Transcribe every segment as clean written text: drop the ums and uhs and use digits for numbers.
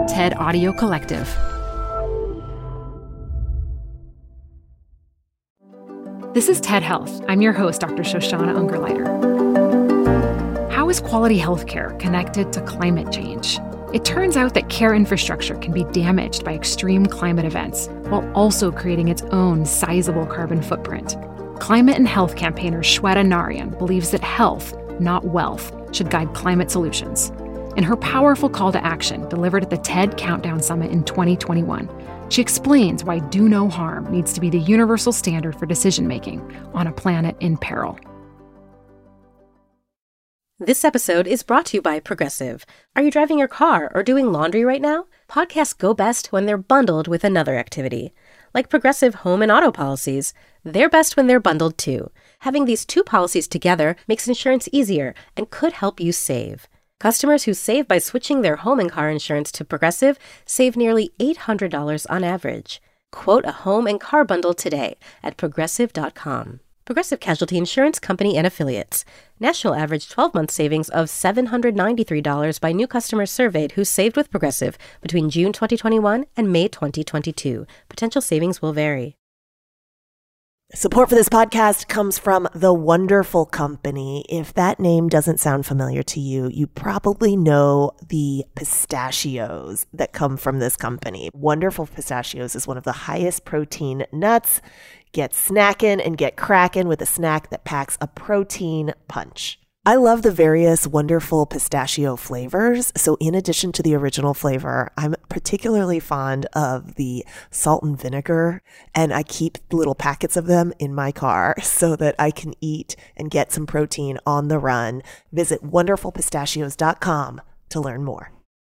TED Audio Collective. This is TED Health. I'm your host, Dr. Shoshana Ungerleider. How is quality healthcare connected to climate change? It turns out that care infrastructure can be damaged by extreme climate events while also creating its own sizable carbon footprint. Climate and health campaigner Shweta Narayan believes that health, not wealth, should guide climate solutions. In her powerful call to action delivered at the TED Countdown Summit in 2021, she explains why do no harm needs to be the universal standard for decision-making on a planet in peril. This episode is brought to you by Progressive. Are you driving your car or doing laundry right now? Podcasts go best when they're bundled with another activity. Like Progressive home and auto policies, they're best when they're bundled too. Having these two policies together makes insurance easier and could help you save. Customers who save by switching their home and car insurance to Progressive save nearly $800 on average. Quote a home and car bundle today at Progressive.com. Progressive Casualty Insurance Company and Affiliates. National average 12-month savings of $793 by new customers surveyed who saved with Progressive between June 2021 and May 2022. Potential savings will vary. Support for this podcast comes from The Wonderful Company. If that name doesn't sound familiar to you, you probably know the pistachios that come from this company. Wonderful Pistachios is one of the highest protein nuts. Get snacking and get cracking with a snack that packs a protein punch. I love the various wonderful pistachio flavors. So in addition to the original flavor, I'm particularly fond of the salt and vinegar, and I keep little packets of them in my car so that I can eat and get some protein on the run. Visit wonderfulpistachios.com to learn more.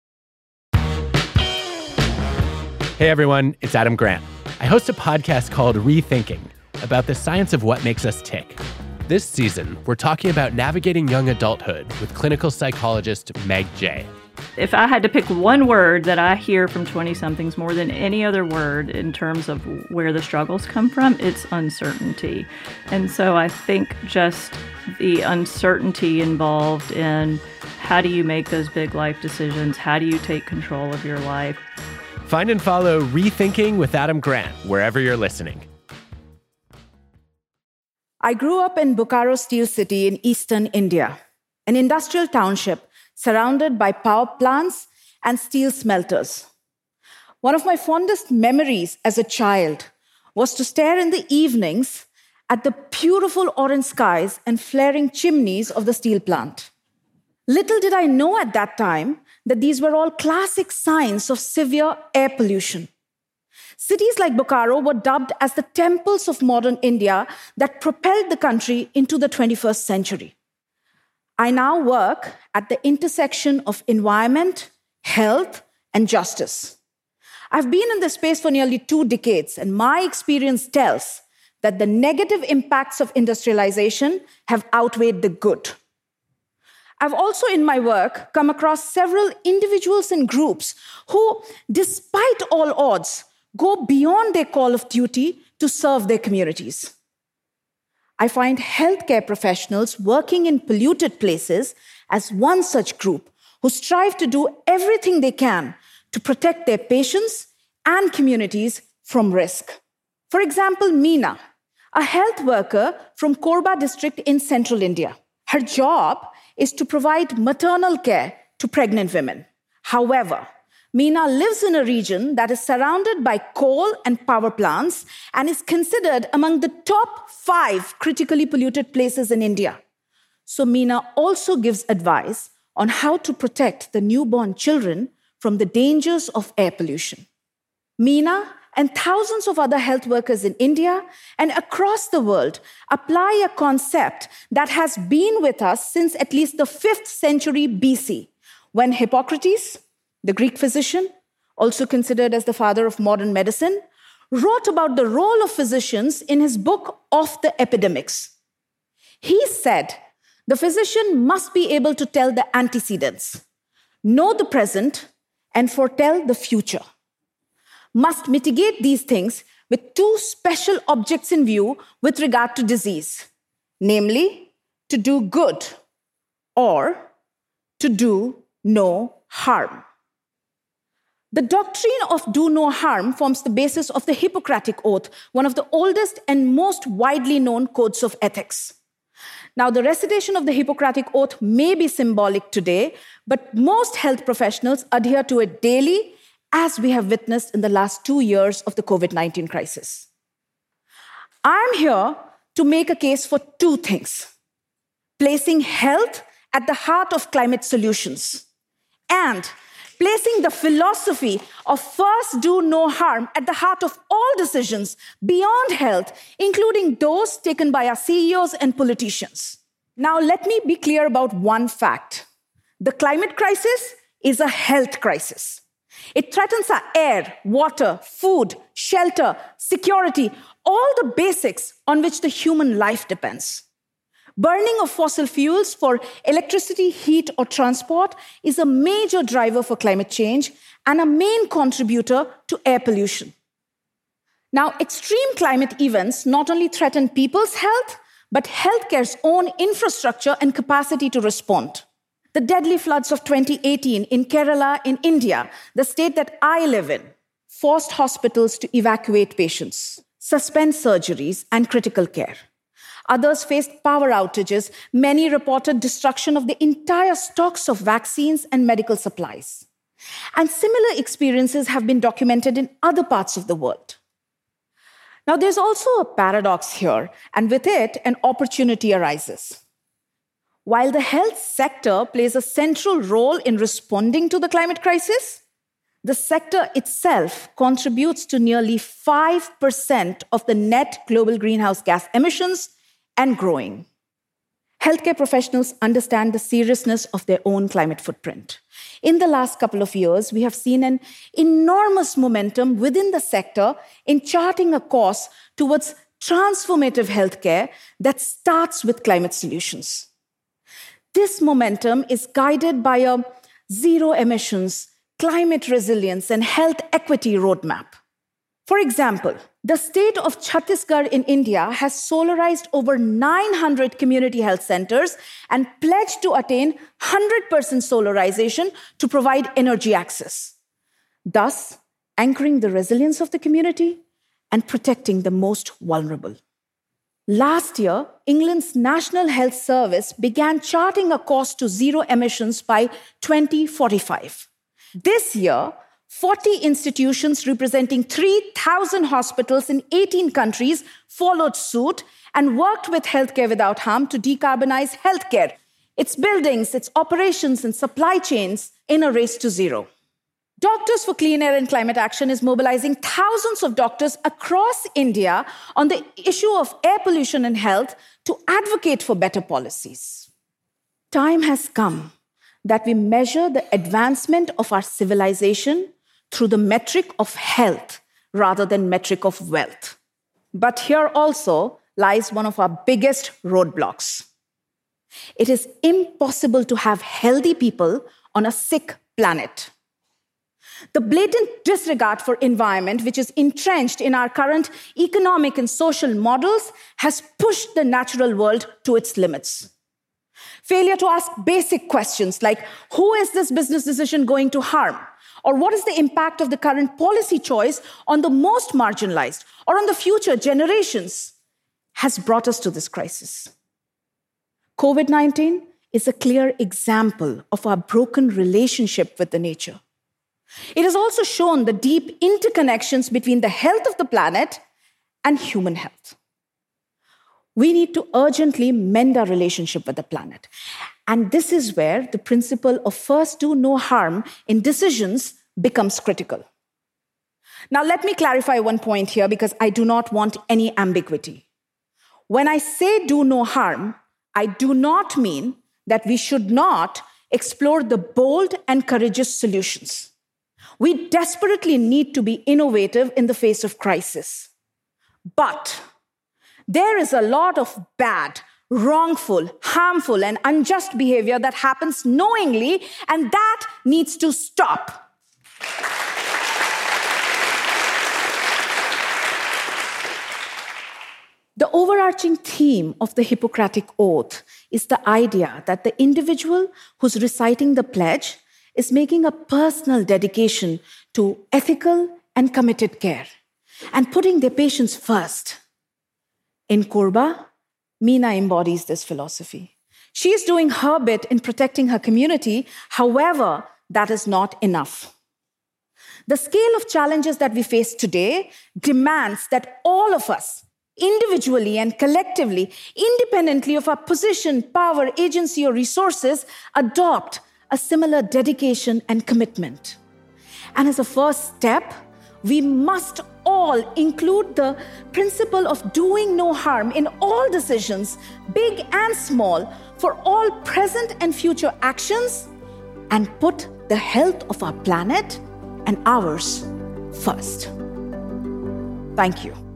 Hey everyone, it's Adam Grant. I host a podcast called Rethinking about the science of what makes us tick. This season, we're talking about navigating young adulthood with clinical psychologist Meg Jay. If I had to pick one word that I hear from 20-somethings more than any other word in terms of where the struggles come from, it's uncertainty. And so I think just the uncertainty involved in how do you make those big life decisions? How do you take control of your life? Find and follow Rethinking with Adam Grant wherever you're listening. I grew up in Bokaro Steel City in eastern India, an industrial township surrounded by power plants and steel smelters. One of my fondest memories as a child was to stare in the evenings at the beautiful orange skies and flaring chimneys of the steel plant. Little did I know at that time that these were all classic signs of severe air pollution. Cities like Bokaro were dubbed as the temples of modern India that propelled the country into the 21st century. I now work at the intersection of environment, health, and justice. I've been in this space for nearly 2 decades, and my experience tells that the negative impacts of industrialization have outweighed the good. I've also, in my work, come across several individuals and groups who, despite all odds, go beyond their call of duty to serve their communities. I find healthcare professionals working in polluted places as one such group who strive to do everything they can to protect their patients and communities from risk. For example, Meena, a health worker from Korba district in central India. Her job is to provide maternal care to pregnant women. However, Meena lives in a region that is surrounded by coal and power plants and is considered among the top 5 critically polluted places in India. So Meena also gives advice on how to protect the newborn children from the dangers of air pollution. Meena and thousands of other health workers in India and across the world apply a concept that has been with us since at least the 5th century BC, when Hippocrates, the Greek physician, also considered as the father of modern medicine, wrote about the role of physicians in his book Of the Epidemics. He said, the physician must be able to tell the antecedents, know the present, and foretell the future. Must mitigate these things with 2 special objects in view with regard to disease, namely, to do good or to do no harm. The doctrine of do no harm forms the basis of the Hippocratic Oath, one of the oldest and most widely known codes of ethics. Now, the recitation of the Hippocratic Oath may be symbolic today, but most health professionals adhere to it daily, as we have witnessed in the last 2 years of the COVID-19 crisis. I'm here to make a case for two things: placing health at the heart of climate solutions and placing the philosophy of first do no harm at the heart of all decisions beyond health, including those taken by our CEOs and politicians. Now, let me be clear about one fact. The climate crisis is a health crisis. It threatens our air, water, food, shelter, security, all the basics on which the human life depends. Burning of fossil fuels for electricity, heat, or transport is a major driver for climate change and a main contributor to air pollution. Now, extreme climate events not only threaten people's health, but healthcare's own infrastructure and capacity to respond. The deadly floods of 2018 in Kerala, in India, the state that I live in, forced hospitals to evacuate patients, suspend surgeries and critical care. Others faced power outages. Many reported destruction of the entire stocks of vaccines and medical supplies. And similar experiences have been documented in other parts of the world. Now, there's also a paradox here, and with it, an opportunity arises. While the health sector plays a central role in responding to the climate crisis, the sector itself contributes to nearly 5% of the net global greenhouse gas emissions and growing. Healthcare professionals understand the seriousness of their own climate footprint. In the last couple of years, we have seen an enormous momentum within the sector in charting a course towards transformative healthcare that starts with climate solutions. This momentum is guided by a zero emissions, climate resilience, and health equity roadmap. For example, the state of Chhattisgarh in India has solarized over 900 community health centers and pledged to attain 100% solarization to provide energy access, thus anchoring the resilience of the community and protecting the most vulnerable. Last year, England's National Health Service began charting a course to zero emissions by 2045. This year, 40 institutions representing 3,000 hospitals in 18 countries followed suit and worked with Healthcare Without Harm to decarbonize healthcare, its buildings, its operations, and supply chains in a race to zero. Doctors for Clean Air and Climate Action is mobilizing thousands of doctors across India on the issue of air pollution and health to advocate for better policies. Time has come that we measure the advancement of our civilization through the metric of health rather than metric of wealth. But here also lies one of our biggest roadblocks. It is impossible to have healthy people on a sick planet. The blatant disregard for environment, which is entrenched in our current economic and social models, has pushed the natural world to its limits. Failure to ask basic questions like, who is this business decision going to harm? Or what is the impact of the current policy choice on the most marginalized or on the future generations, has brought us to this crisis. COVID-19 is a clear example of our broken relationship with the nature. It has also shown the deep interconnections between the health of the planet and human health. We need to urgently mend our relationship with the planet. And this is where the principle of first do no harm in decisions becomes critical. Now, let me clarify one point here because I do not want any ambiguity. When I say do no harm, I do not mean that we should not explore the bold and courageous solutions. We desperately need to be innovative in the face of crisis. But there is a lot of bad, wrongful, harmful, and unjust behavior that happens knowingly, and that needs to stop. The overarching theme of the Hippocratic Oath is the idea that the individual who's reciting the pledge is making a personal dedication to ethical and committed care and putting their patients first. In Korba, Meena embodies this philosophy. She is doing her bit in protecting her community. However, that is not enough. The scale of challenges that we face today demands that all of us, individually and collectively, independently of our position, power, agency, or resources, adopt a similar dedication and commitment. And as a first step, we must all include the principle of doing no harm in all decisions, big and small, for all present and future actions, and put the health of our planet and ours first. Thank you.